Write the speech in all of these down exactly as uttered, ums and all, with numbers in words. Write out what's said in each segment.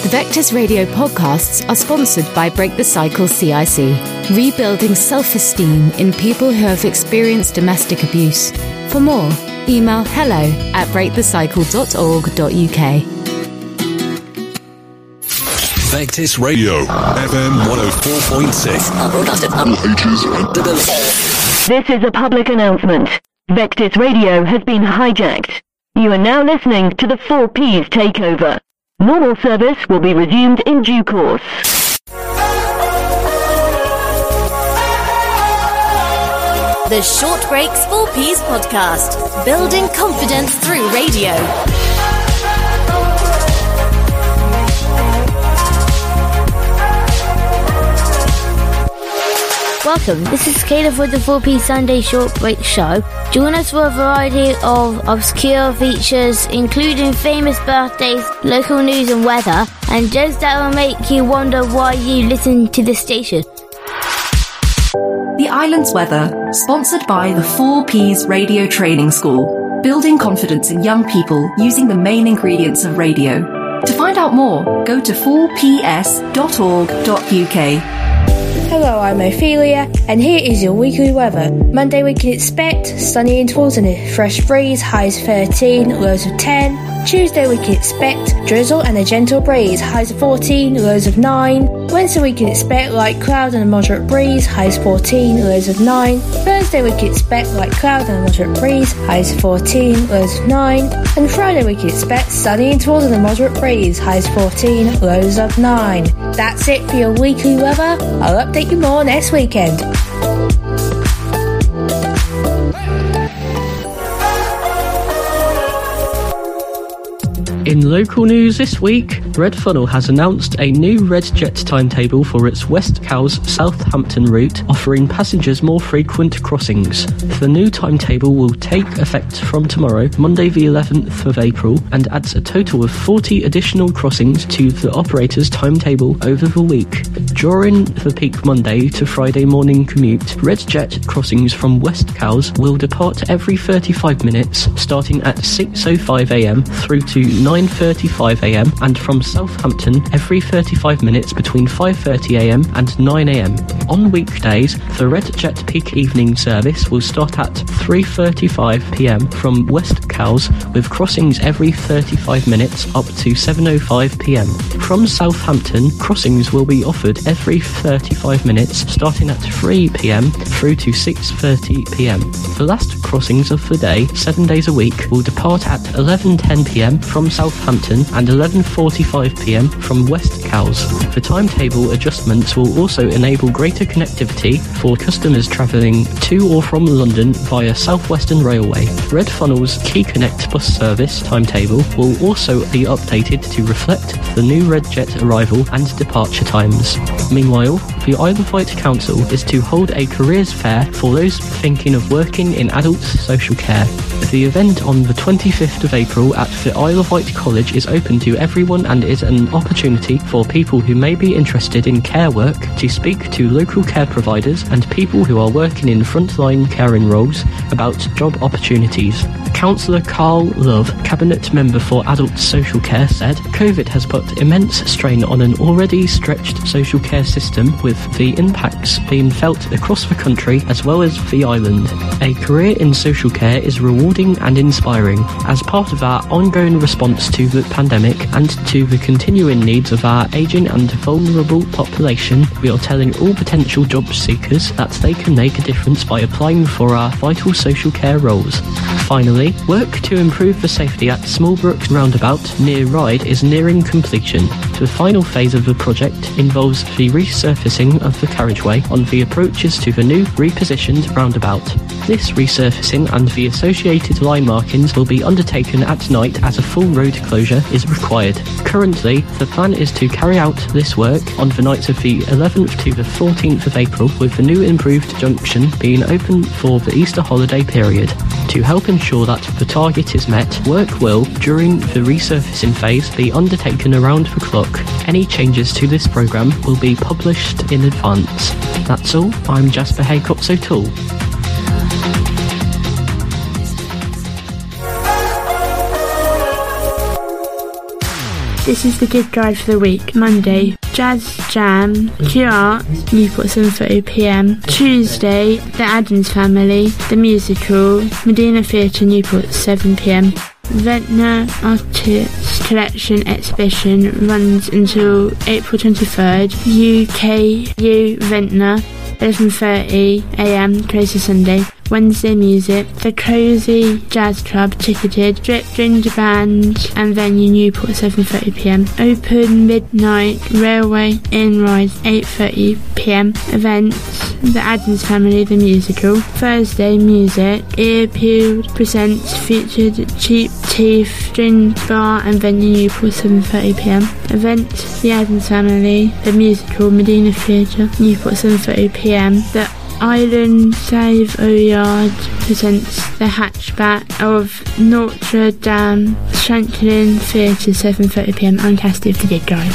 The Vectis Radio podcasts are sponsored by Break the Cycle C I C, rebuilding self-esteem in people who have experienced domestic abuse. For more, email hello at break the cycle dot org dot u k. Vectis Radio, F M one oh four point six. This is a public announcement. Vectis Radio has been hijacked. You are now listening to the four Ps takeover. Normal service will be resumed in due course. The Short Breaks four Ps podcast, building confidence through radio. Welcome, this is Caleb for the four P Sunday Short Break Show. Join us for a variety of obscure features, including famous birthdays, local news and weather, and jokes that will make you wonder why you listen to this station. The Island's Weather, sponsored by the four Ps Radio Training School, building confidence in young people using the main ingredients of radio. To find out more, go to four p s dot org dot u k. Hello, I'm Ophelia, and here is your weekly weather. Monday we can expect sunny intervals and a fresh breeze, highs thirteen, lows of ten. Tuesday we can expect drizzle and a gentle breeze, highs of fourteen, lows of nine. Wednesday we can expect light cloud and a moderate breeze, highs fourteen, lows of nine. Thursday we can expect light cloud and a moderate breeze, highs fourteen, lows of nine. And Friday we can expect sunny intervals and a moderate breeze, highs fourteen, lows of nine. That's it for your weekly weather. I'll update you more next weekend. In local news this week, Red Funnel has announced a new RedJet timetable for its West Cowes Southampton route, offering passengers more frequent crossings. The new timetable will take effect from tomorrow, Monday the eleventh of April, and adds a total of forty additional crossings to the operator's timetable over the week. During the peak Monday to Friday morning commute, RedJet crossings from West Cowes will depart every thirty-five minutes, starting at six oh five a m through to nine thirty-five a m, and from Southampton every thirty-five minutes between five thirty a m and nine a m. On weekdays, the RedJet peak evening service will start at three thirty-five p m from West Cowes, with crossings every thirty-five minutes up to seven oh five p m. From Southampton, crossings will be offered every thirty-five minutes, starting at three p m through to six thirty p m. The last crossings of the day, seven days a week, will depart at eleven ten p m from Southampton and eleven forty-five p m from West Cowes. The timetable adjustments will also enable greater connectivity for customers travelling to or from London via South Western Railway. Red Funnel's Key Connect bus service timetable will also be updated to reflect the new RedJet arrival and departure times. Meanwhile, the Isle of Wight Council is to hold a careers fair for those thinking of working in adult social care. The event on the twenty-fifth of April at the Isle of Wight College is open to everyone and is an opportunity for people who may be interested in care work to speak to local care providers and people who are working in frontline caring roles about job opportunities. Councillor Carl Love, Cabinet Member for Adult Social Care, said COVID has put immense strain on an already stretched social care system, with the impacts being felt across the country as well as the island. A career in social care is rewarding and inspiring. As part of our ongoing response to the pandemic and to the continuing needs of our ageing and vulnerable population, we are telling all potential job seekers that they can make a difference by applying for our vital social care roles. Finally, work to improve the safety at Smallbrook Roundabout near Ryde is nearing completion. The final phase of the project involves the resurfacing of the carriageway on the approaches to the new repositioned roundabout. This resurfacing and the associated line markings will be undertaken at night as a full road closure is required. Currently, the plan is to carry out this work on the nights of the eleventh to the fourteenth of April, with the new improved junction being open for the Easter holiday period. To help ensure that the target is met, work will, during the resurfacing phase, be undertaken around the clock. Any changes to this programme will be published in advance. That's all. I'm Jasper Haycox O'Toole. this is the Good Guide for the week. Monday, Jazz Jam, Q Arts, Newport seven thirty p m. Tuesday, The Addams Family, the musical, Medina Theatre, Newport seven p m. Ventnor Artists Collection exhibition runs until April twenty-third. U K U Ventnor, eleven thirty a m, closes Sunday. Wednesday music, The Cozy Jazz Club, ticketed, Drip Ginger Band and venue Newport seven thirty p m. Open midnight, Railway Inn Rise eight thirty p m. Events, The Addams Family, the musical. Thursday music, Earpeeled presents featured Cheap Teeth, Gin Bar and venue Newport seven thirty p m. Event, The Addams Family, the musical, Medina Theatre, Newport seven thirty p m. The Island Savoyard presents The Hatchback of Notre Dame, Shanklin Theatre, seven thirty p m. Uncasted for the Good Guide.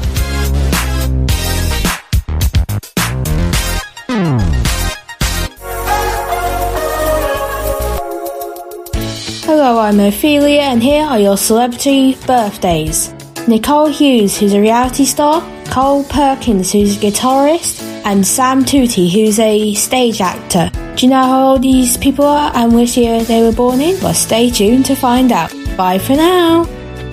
Hello, I'm Ophelia, and here are your celebrity birthdays. Nicole Hughes, who's a reality star, Cole Perkins, who's a guitarist, and Sam Tootie, who's a stage actor. Do you know how old these people are and which year they were born in? Well, stay tuned to find out. Bye for now.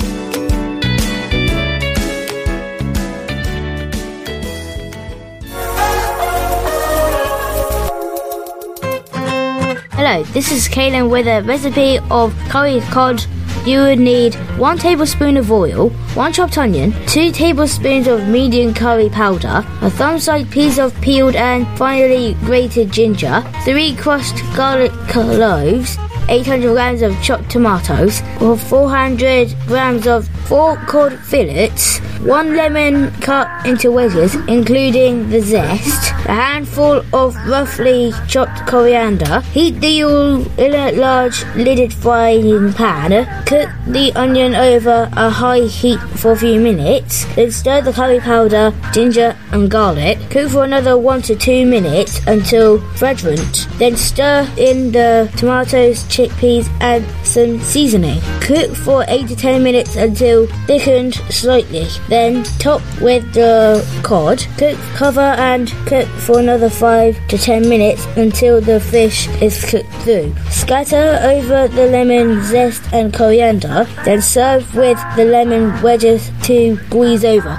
Hello, this is Kaylin with a recipe of curry cod. You would need one tablespoon of oil, one chopped onion, two tablespoons of medium curry powder, a thumb-sized piece of peeled and finely grated ginger, three crushed garlic cloves, eight hundred grams of chopped tomatoes, or four hundred grams of four cod fillets, one lemon cut into wedges, including the zest, a handful of roughly chopped coriander. Heat the oil in a large lidded frying pan. Cook the onion over a high heat for a few minutes. Then stir the curry powder, ginger and garlic. Cook for another one to two minutes until fragrant. Then stir in the tomatoes, chickpeas and some seasoning. Cook for eight to ten minutes until thickened slightly. Then top with the cod. Cook, cover and cook for another five to ten minutes until the fish is cooked through. Scatter over the lemon zest and coriander. Then serve with the lemon wedges to squeeze over.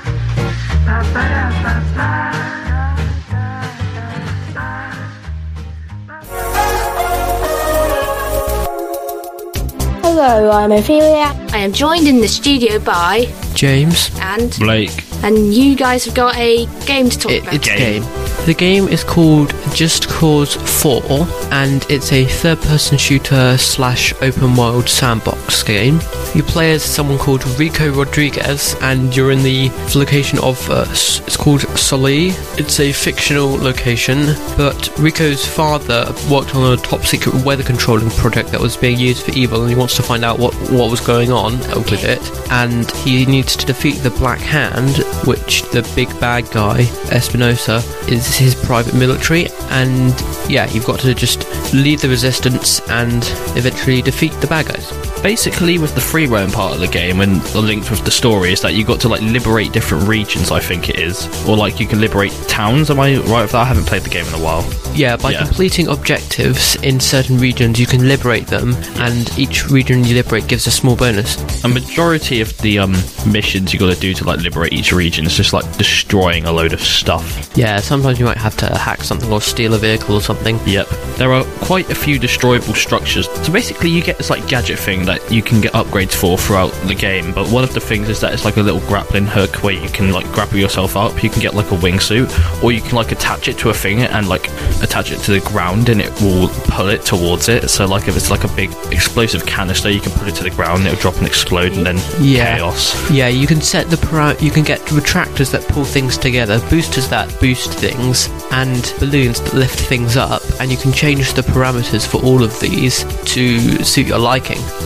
Hello, I'm Ophelia. I am joined in the studio by James and Blake, and you guys have got a game to talk it, about. It's a game. The game is called Just Cause four, and it's a third-person shooter slash open-world sandbox game. You play as someone called Rico Rodriguez, and you're in the location of, uh, it's called Soli. It's a fictional location, but Rico's father worked on a top-secret weather controlling project that was being used for evil, and he wants to find out what, what was going on okay. with it, and he needs to defeat the Black Hand, which the big bad guy, Espinosa, is his private military, and yeah, you've got to just lead the resistance and eventually defeat the bad guys. Basically, with the free roam part of the game and the link with the story is that you got to like liberate different regions, I think it is, or like you can liberate towns. Am I right with that? I haven't played the game in a while. Yeah, by yeah. completing objectives in certain regions, you can liberate them, and each region you liberate gives a small bonus. A majority of the um, missions you got to do to like liberate each region is just like destroying a load of stuff. Yeah, sometimes you might have to hack something or steal a vehicle or something. Yep. There are quite a few destroyable structures. So basically, you get this like gadget thing that you can get upgrades for throughout the game, but one of the things is that it's like a little grappling hook where you can like grapple yourself up. You can get like a wingsuit, or you can like attach it to a thing and like attach it to the ground and it will pull it towards it. So like if it's like a big explosive canister, you can put it to the ground, it'll drop and explode, and then yeah. chaos. Yeah, you can set the para- you can get retractors that pull things together, boosters that boost things, and balloons that lift things up, and you can change the parameters for all of these to suit your liking.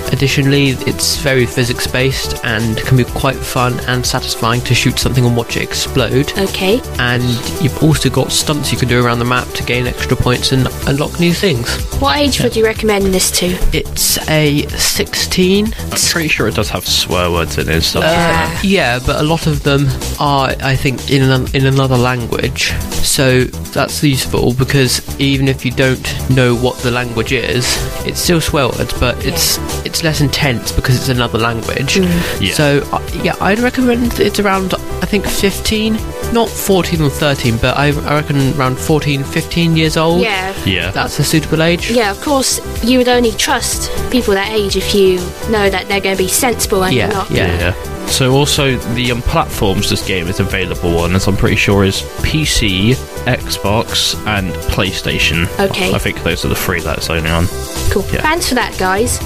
Additionally, it's very physics-based and can be quite fun and satisfying to shoot something and watch it explode. Okay. And you've also got stunts you can do around the map to gain extra points and unlock new things. What age would you recommend this to? It's a sixteen. I'm pretty sure it does have swear words in it and stuff. Uh, yeah, but a lot of them are, I think, in an, in another language. So that's useful because even if you don't know what the language is, it's still swear words, but it's it's less intense because it's another language. Mm. Yeah. So uh, yeah, I'd recommend it's around, I think, fifteen, not fourteen or thirteen, but I, I reckon around fourteen, fifteen years old. Yeah. Yeah. That's a suitable age. Yeah, of course, you would only trust people that age if you know that they're going to be sensible and Yeah, not. yeah. Yeah. So also the um, platforms this game is available on, as I'm pretty sure, is P C, Xbox, and PlayStation. Okay. I think those are the three that it's only on. Cool. Yeah. Thanks for that, guys.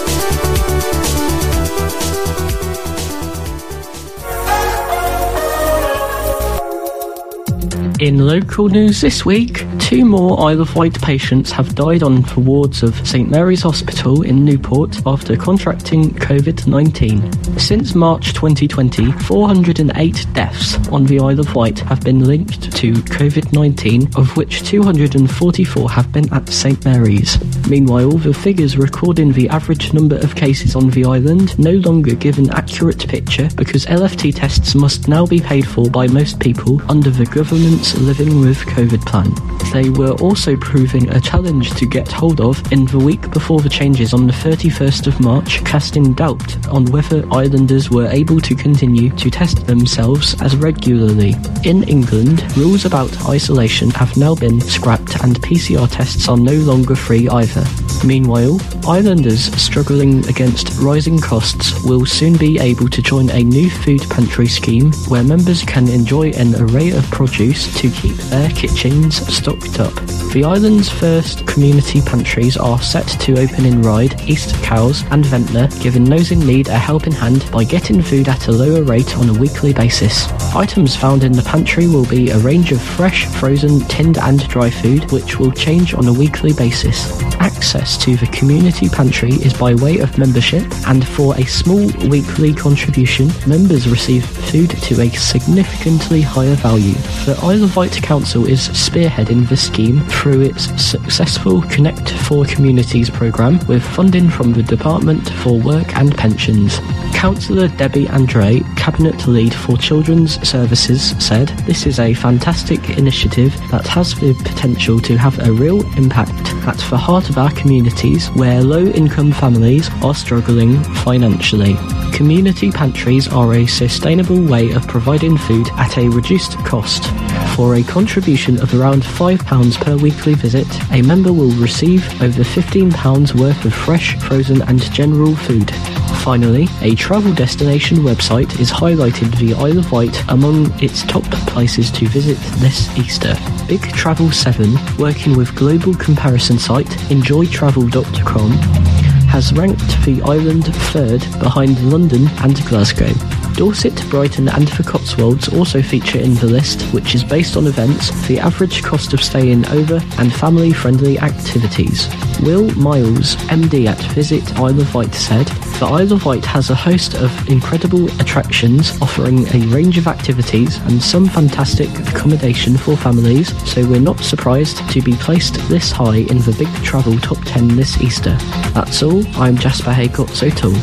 In local news this week, two more Isle of Wight patients have died on the wards of St Mary's Hospital in Newport after contracting covid nineteen. Since March twenty twenty, four hundred eight deaths on the Isle of Wight have been linked to covid nineteen, of which two hundred forty-four have been at St Mary's. Meanwhile, the figures recording the average number of cases on the island no longer give an accurate picture because L F T tests must now be paid for by most people under the government's Living with COVID plan. They were also proving a challenge to get hold of in the week before the changes on the thirty-first of March, casting doubt on whether islanders were able to continue to test themselves as regularly. In England, rules about isolation have now been scrapped and P C R tests are no longer free either. Meanwhile, islanders struggling against rising costs will soon be able to join a new food pantry scheme where members can enjoy an array of produce to keep their kitchens stocked up. The island's first community pantries are set to open in Ryde, East Cowes and Ventnor, giving those in need a helping hand by getting food at a lower rate on a weekly basis. Items found in the pantry will be a range of fresh, frozen, tinned and dry food, which will change on a weekly basis. Access to the community pantry is by way of membership, and for a small weekly contribution, members receive food to a significantly higher value. The Isle of Wight Council is spearheading the scheme through its successful Connect for Communities programme with funding from the Department for Work and Pensions. Councillor Debbie Andre, Cabinet Lead for Children's Services, said, "This is a fantastic initiative that has the potential to have a real impact at the heart of our communities where low-income families are struggling financially. Community pantries are a sustainable way of providing food at a reduced cost. For a contribution of around five pounds per weekly visit, a member will receive over fifteen pounds worth of fresh, frozen and general food." Finally, a travel destination website is highlighted the Isle of Wight among its top places to visit this Easter. Big Travel seven, working with global comparison site enjoy travel dot com, has ranked the island third behind London and Glasgow. Dorset, Brighton and the Cotswolds also feature in the list, which is based on events, the average cost of staying over and family-friendly activities. Will Miles, M D at Visit Isle of Wight, said, "The Isle of Wight has a host of incredible attractions offering a range of activities and some fantastic accommodation for families, so we're not surprised to be placed this high in the Big Travel Top ten this Easter." That's all. I'm Jasper Haycott O'Toole.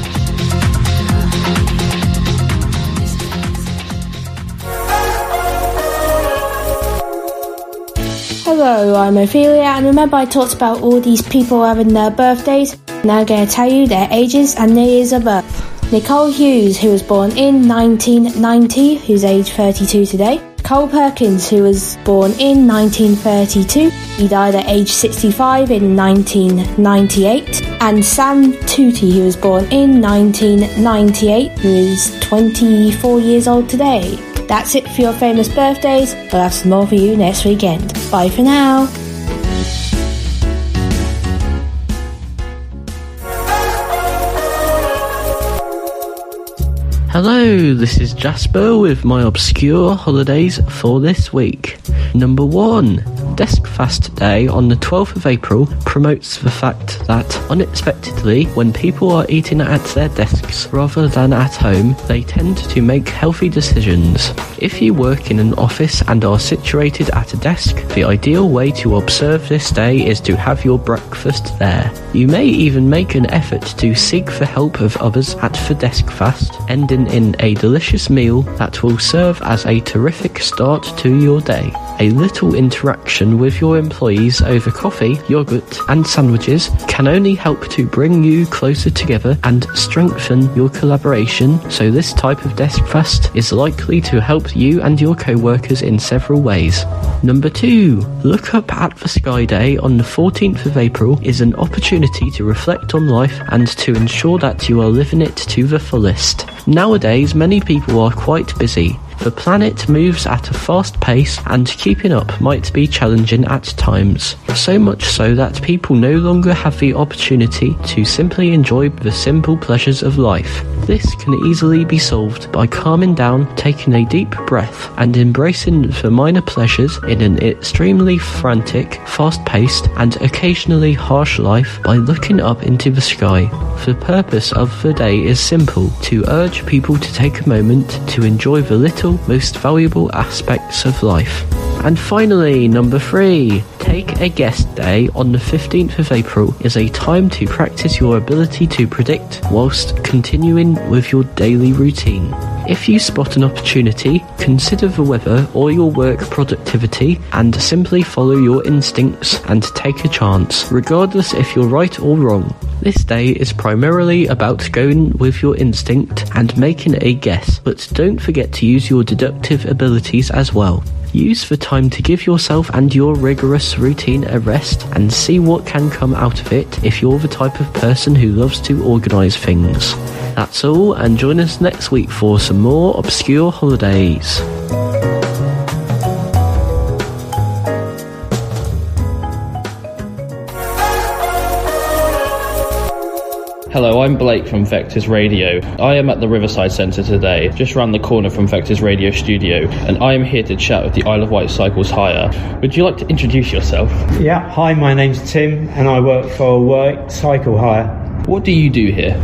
Hello, I'm Ophelia, and remember I talked about all these people having their birthdays? Now I'm going to tell you their ages and their years of birth. Nicole Hughes, who was born in nineteen ninety, who's age thirty-two today. Cole Perkins, who was born in nineteen thirty-two, he died at age sixty-five in nineteen ninety-eight. And Sam Tootie, who was born in nineteen ninety-eight, who is twenty-four years old today. That's it for your famous birthdays. We'll have some more for you next weekend. Bye for now. Hello, this is Jasper with my obscure holidays for this week. Number one, DeskFast Day on the twelfth of April promotes the fact that, unexpectedly, when people are eating at their desks rather than at home, they tend to make healthy decisions. If you work in an office and are situated at a desk, the ideal way to observe this day is to have your breakfast there. You may even make an effort to seek the help of others at the DeskFast, ending in a delicious meal that will serve as a terrific start to your day. A little interaction with your employees over coffee, yogurt and sandwiches can only help to bring you closer together and strengthen your collaboration, so this type of DeskFast is likely to help you and your co-workers in several ways. Number two, Look Up at the Sky Day on the fourteenth of April is an opportunity to reflect on life and to ensure that you are living it to the fullest. Nowadays, many people are quite busy. The planet moves at a fast pace and keeping up might be challenging at times. So much so that people no longer have the opportunity to simply enjoy the simple pleasures of life. This can easily be solved by calming down, taking a deep breath and embracing the minor pleasures in an extremely frantic, fast-paced and occasionally harsh life by looking up into the sky. The purpose of the day is simple: to urge people to take a moment to enjoy the little, most valuable aspects of life. And finally, number three, Take a Guess Day on the fifteenth of April is a time to practice your ability to predict whilst continuing with your daily routine. If you spot an opportunity, consider the weather or your work productivity and simply follow your instincts and take a chance, regardless if you're right or wrong. This day is primarily about going with your instinct and making a guess, but don't forget to use your deductive abilities as well. Use the time to give yourself and your rigorous routine a rest and see what can come out of it if you're the type of person who loves to organise things. That's all, and join us next week for some more obscure holidays. Hello, I'm Blake from Vectors Radio. I am at the Riverside Centre today, just round the corner from Vectors Radio Studio, and I am here to chat with the Isle of Wight Cycles Hire. Would you like to introduce yourself? Yeah, hi, my name's Tim, and I work for Wight Cycle Hire. What do you do here?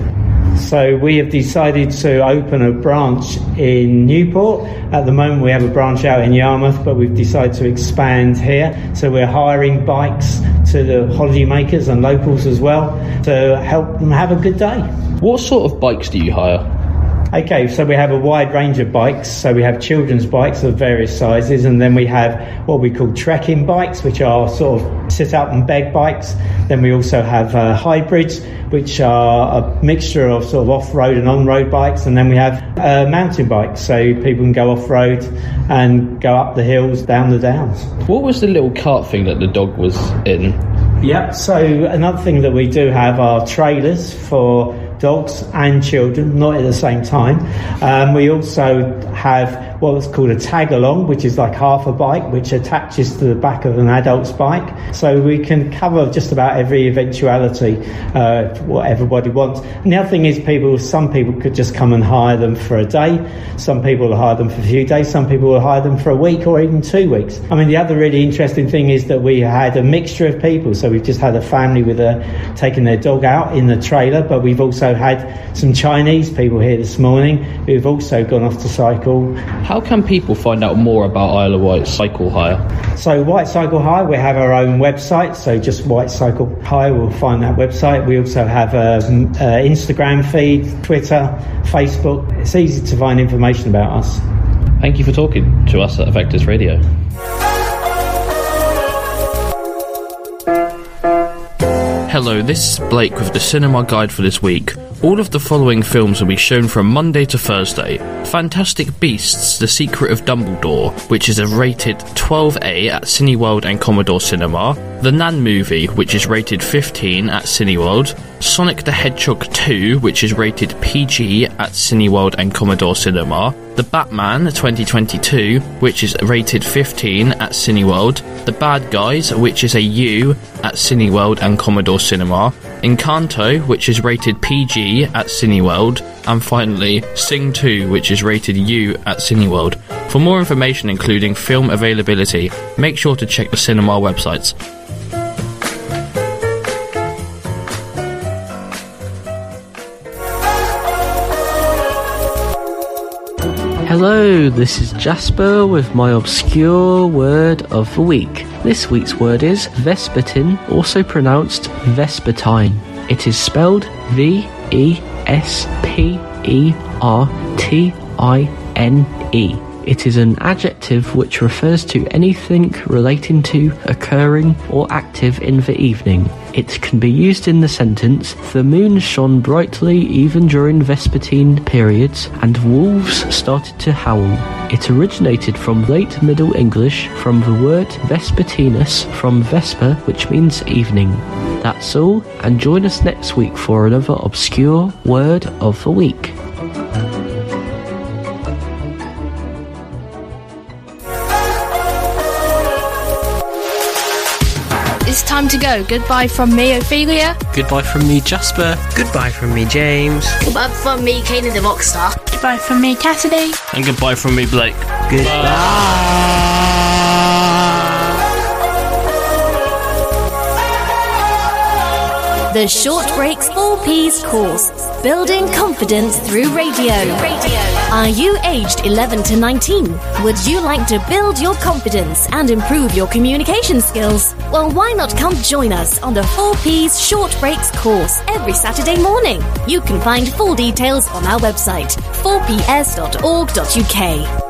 So we have decided to open a branch in Newport. At the moment we have a branch out in Yarmouth, but we've decided to expand here. So we're hiring bikes to the holiday makers and locals as well to help them have a good day. What sort of bikes do you hire? Okay, so we have a wide range of bikes. So we have children's bikes of various sizes, and then we have what we call trekking bikes, which are sort of sit up and beg bikes. Then we also have uh, hybrids, which are a mixture of sort of off-road and on-road bikes. And then we have uh, mountain bikes, so people can go off-road and go up the hills, down the downs. What was the little cart thing that the dog was in? Yeah, so another thing that we do have are trailers for dogs and children, not at the same time. Um, we also have what's called a tag along, which is like half a bike, which attaches to the back of an adult's bike. So we can cover just about every eventuality, uh, what everybody wants. And the other thing is, people, some people could just come and hire them for a day. Some people will hire them for a few days. Some people will hire them for a week or even two weeks. I mean, the other really interesting thing is that we had a mixture of people. So we've just had a family with a taking their dog out in the trailer, but we've also had some Chinese people here this morning who've also gone off to cycle. How can people find out more about Isle of Wight Cycle Hire? So Wight Cycle Hire, we have our own website, so just Wight Cycle Hire, we'll find that website. We also have an Instagram feed, Twitter, Facebook. It's easy to find information about us. Thank you for talking to us at Vectors Radio. Hello, this is Blake with the cinema guide for this week. All of the following films will be shown from Monday to Thursday. Fantastic Beasts: The Secret of Dumbledore, which is a rated twelve A at Cineworld and Commodore Cinema. The Nan Movie, which is rated fifteen at Cineworld. Sonic the Hedgehog two, which is rated P G at Cineworld and Commodore Cinema. The Batman twenty twenty-two, which is rated fifteen at Cineworld. The Bad Guys, which is a U at Cineworld and Commodore Cinema. Encanto, which is rated P G at Cineworld, and finally Sing two, which is rated U at Cineworld. For more information including film availability, make sure to check the cinema websites. Hello, this is Jasper with my obscure word of the week. This week's word is Vespertine, also pronounced Vespertine. It is spelled V E S P E R T I N E. It is an adjective which refers to anything relating to, occurring, or active in the evening. It can be used in the sentence, the moon shone brightly even during vespertine periods, and wolves started to howl. It originated from late Middle English from the word vespertinus from vesper, which means evening. That's all, and join us next week for another obscure word of the week. It's time to go. Goodbye from me, Ophelia. Goodbye from me, Jasper. Goodbye from me, James. Goodbye from me, Kanan the Rockstar. Goodbye from me, Cassidy. And goodbye from me, Blake. Goodbye. The Short Breaks four P's course, Building Confidence Through Radio. Radio. Are you aged eleven to nineteen? Would you like to build your confidence and improve your communication skills? Well, why not come join us on the four P's Short Breaks course every Saturday morning? You can find full details on our website, four p s dot org dot u k.